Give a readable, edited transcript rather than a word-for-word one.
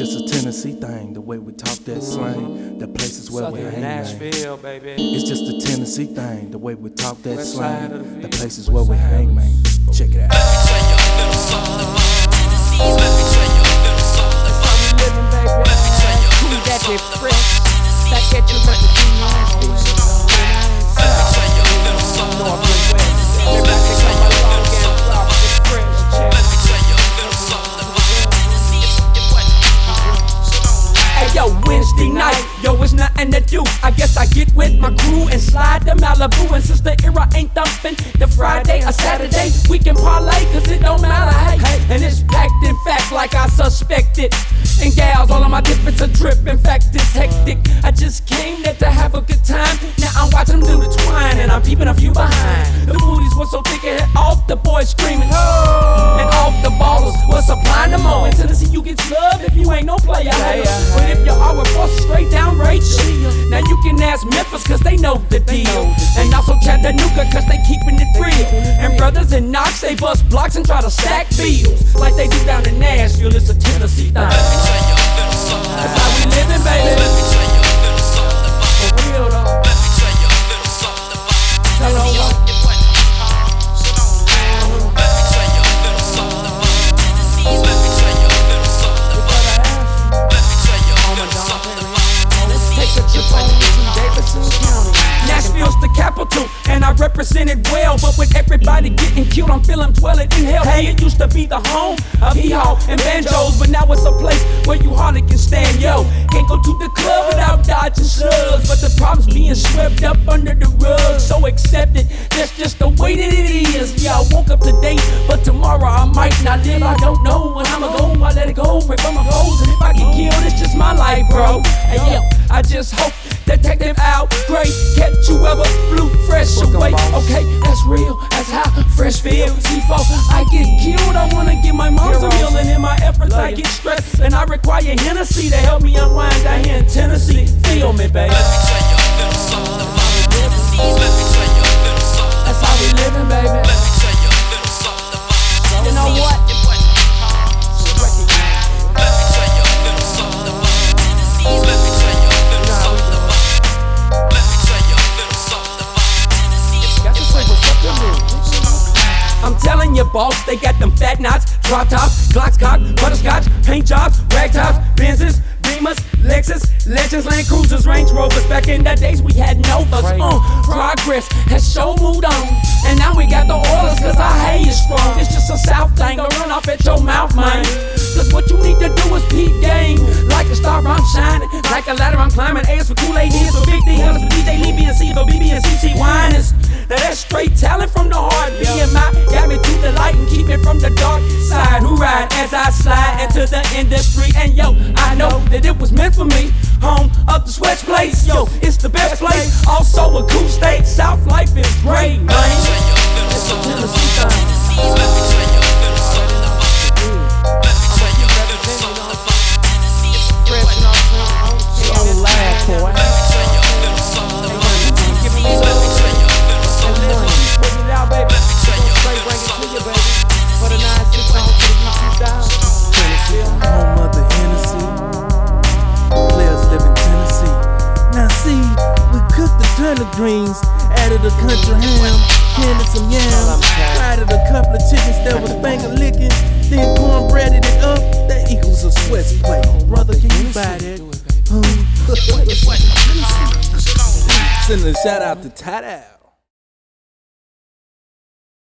just a Tennessee thing, the way we talk that slang, the places where we hang. Nashville, baby. It's just a Tennessee thing, the way we talk that slang, the places where we hang, man. Check it out. Let me tell you a little something about Tennessee. Let me tell you a little something about Tennessee. Let me tell you a little something about Tennessee. Let me tell you a little something about Tennessee. Let me tell you a little something about Tennessee. Let me tell you a little something about Tennessee. Hey yo, Wednesday night, yo, it's nothing to do. I guess I get with my crew and slide to Malibu. And since the era ain't thumping, the Friday or Saturday, we can parlay, cause it don't matter, hey. And it's packed in fact like I suspected. And gals, all of my difference a trip. In fact, it's hectic. I just came there to have a good time. Now I'm watching them do the twine, and I'm peeping a few behind. The booties were so thick it hit off, the boys screaming, oh! And off the ballers was supplying them more. In Tennessee, you get love if you ain't no player. But if you are, we're forced straight down Rachel. Now you can ask Memphis, cause they know the deal. And also Chattanooga, cause they keeping it real. And brothers in Knox, they bust blocks and try to stack bills like they do down in Nashville. It's a Tennessee thing. That's how we living, baby. Let me tell you a little something about For real though. Let me tell you a little something about Tennessee. Let me tell you a little something about Tennessee. Let me tell you a little something about Let me tell you a little something about Tennessee. Take a trip on to Davidson County. Nashville's the capital, and I represent it well. But with everybody getting killed, I'm feeling dwelling in hell. Hey, it used to be the home of hee-haw and banjos, but now it's a place where you hardly can stand. Yo, can't go to the club without dodging slugs. But the problem's being swept up under the rug. So accept it, that's just the way that it is. Yeah, I woke up today, but tomorrow I might not live. I don't know when I'ma go, I let it go. Pray for my foes, and if I get killed, it's just my life, bro. Hey, yo, I just hope Detective Al Gray catch you ever flew fresh away. Okay, that's real, that's how fresh feels. Before I get killed, I wanna give my mom some meal. And in my efforts, I get stressed, and I require Hennessy to help me unwind down here in Tennessee. Feel me, baby. Let me tell you a little something about Tennessee. Let me tell you a little something. That's how we living, baby. Let me tell you a little something about Tennessee. You know what? Let me tell you a little something about Tennessee. Let me tell you a little something about Let me tell you a little something about Tennessee. Got to say what's up to me. I'm telling you, boss, they got them fat knots, drop tops, Glocks, cock, butterscotch, paint jobs, rag tops, Benzes, Beamers, Lexus, Legends, Land Cruisers, Range Rovers. Back in the days we had Novas. Progress has so moved on, and now we got the Oilers, cause our hay is strong. It's just a South thing, to run off at your mouth, man. Cause what you need to do is peak game. Like a star, I'm shining. Like a ladder, I'm climbing. A's for Kool-Aid, D's for Big D, L's for DJ, Lee, B, and C for BB and CC Winers. Now that's straight talent from the heart. BMI got me to the light and keep it from the dark side. Who ride as I slide into the industry? And yo, I know that it was meant for me. Home of the Sweats place, yo, it's the best place. Also a cool state, South life is great, man. It's a Tennessee thing. Let me tell you a little something about Let me tell you a little something about Tennessee. Don't laugh, boy. Let me tell you a little something about Tennessee. Let me tell you a little something about Put it out, baby. Let me tell you a Straight bring little it to something you, about baby. For the 9-6 on to the 2000. Home of the Hennessy, players live in Tennessee. Now see, we cooked the turnip greens, added a country ham, canned some yams, fried a couple of chickens that was banging licking, then cornbreaded it up, that equals a Sweats plate. Brother, can you buy that? Send a shout out to Tat Al.